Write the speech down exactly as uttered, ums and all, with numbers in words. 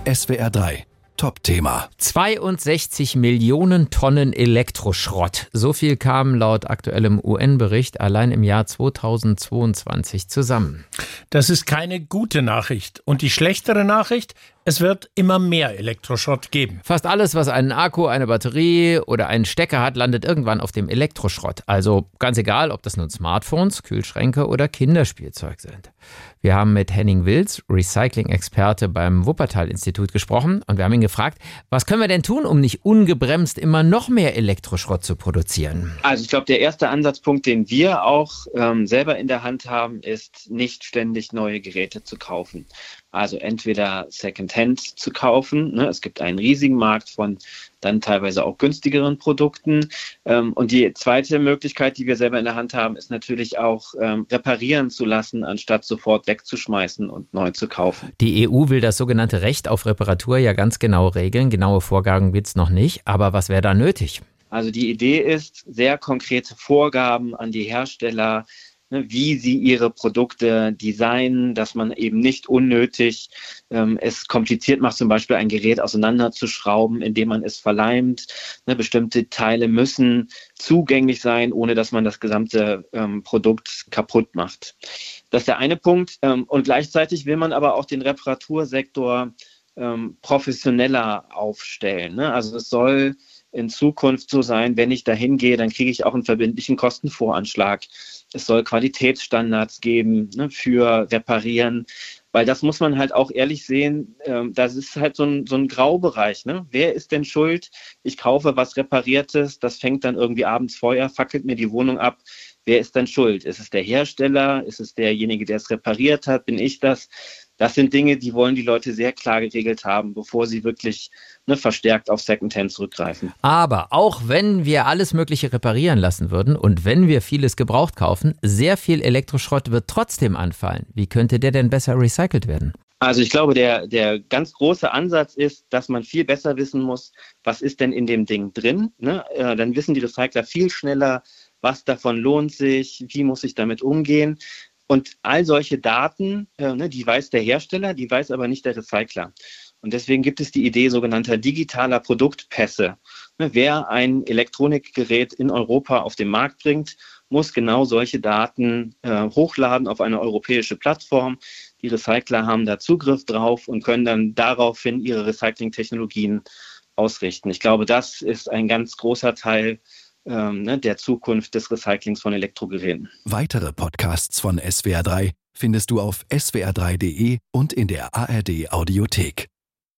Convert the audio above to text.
S W R drei Top-Thema. zweiundsechzig Millionen Tonnen Elektroschrott. So viel kam laut aktuellem U N-Bericht allein im Jahr zweitausendzweiundzwanzig zusammen. Das ist keine gute Nachricht. Und die schlechtere Nachricht, es wird immer mehr Elektroschrott geben. Fast alles, was einen Akku, eine Batterie oder einen Stecker hat, landet irgendwann auf dem Elektroschrott. Also ganz egal, ob das nun Smartphones, Kühlschränke oder Kinderspielzeug sind. Wir haben mit Henning Wilz, Recycling-Experte beim Wuppertal-Institut, gesprochen und wir haben ihn gefragt, was können wir denn tun, um nicht ungebremst immer noch mehr Elektroschrott zu produzieren? Also ich glaube, der erste Ansatzpunkt, den wir auch ähm, selber in der Hand haben, ist nicht ständig neue Geräte zu kaufen. Also entweder Secondhand zu kaufen, ne? Es gibt einen riesigen Markt von dann teilweise auch günstigeren Produkten. Ähm, und die zweite Möglichkeit, die wir selber in der Hand haben, ist natürlich auch ähm, reparieren zu lassen, anstatt sofort wegzuschmeißen und neu zu kaufen. Die E U will das sogenannte Recht auf Reparatur ja ganz genau regeln. Genaue Vorgaben gibt es noch nicht. Aber was wäre da nötig? Also die Idee ist, sehr konkrete Vorgaben an die Hersteller, wie sie ihre Produkte designen, dass man eben nicht unnötig ähm, es kompliziert macht, zum Beispiel ein Gerät auseinanderzuschrauben, indem man es verleimt. Ne, bestimmte Teile müssen zugänglich sein, ohne dass man das gesamte ähm, Produkt kaputt macht. Das ist der eine Punkt. Ähm, und gleichzeitig will man aber auch den Reparatursektor ähm, professioneller aufstellen. Ne? Also es soll in Zukunft so sein, wenn ich da hingehe, dann kriege ich auch einen verbindlichen Kostenvoranschlag. Es soll Qualitätsstandards geben, ne, für Reparieren, weil das muss man halt auch ehrlich sehen, äh, das ist halt so ein, so ein Graubereich. Ne? Wer ist denn schuld? Ich kaufe was Repariertes, das fängt dann irgendwie abends Feuer, fackelt mir die Wohnung ab. Wer ist dann schuld? Ist es der Hersteller? Ist es derjenige, der es repariert hat? Bin ich das? Das sind Dinge, die wollen die Leute sehr klar geregelt haben, bevor sie wirklich ne, verstärkt auf Secondhand zurückgreifen. Aber auch wenn wir alles Mögliche reparieren lassen würden und wenn wir vieles gebraucht kaufen, sehr viel Elektroschrott wird trotzdem anfallen. Wie könnte der denn besser recycelt werden? Also ich glaube, der, der ganz große Ansatz ist, dass man viel besser wissen muss, was ist denn in dem Ding drin. Ne? Äh, dann wissen die Recycler viel schneller, was davon lohnt sich, wie muss ich damit umgehen. Und all solche Daten, äh, ne, die weiß der Hersteller, die weiß aber nicht der Recycler. Und deswegen gibt es die Idee sogenannter digitaler Produktpässe. Ne, wer ein Elektronikgerät in Europa auf den Markt bringt, muss genau solche Daten äh, hochladen auf eine europäische Plattform. Die Recycler haben da Zugriff drauf und können dann daraufhin ihre Recyclingtechnologien ausrichten. Ich glaube, das ist ein ganz großer Teil ähm, ne, der Zukunft des Recyclings von Elektrogeräten. Weitere Podcasts von S W R drei findest du auf S W R drei Punkt de und in der A R D Audiothek.